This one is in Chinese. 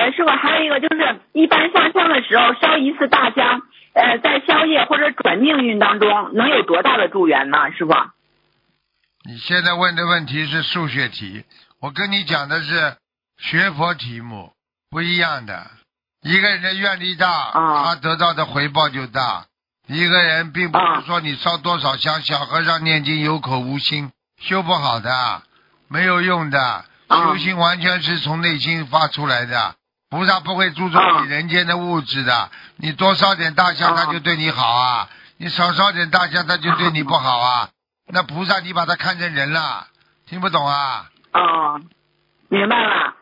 师傅还有一个就是一般下香的时候烧一次大香，在宵夜或者转命运当中能有多大的助缘呢？师傅？ 你现在问的问题是数学题，我跟你讲的是学佛题目，不一样的。一个人的愿力大，他得到的回报就大。一个人并不是说你烧多少香，小和尚念经有口无心，修不好的，没有用的。修行完全是从内心发出来的，菩萨不会注重你人间的物质的。你多烧点大香，他就对你好啊；你少烧点大香，他就对你不好啊。那菩萨你把他看成人了，听不懂啊？ 明白了。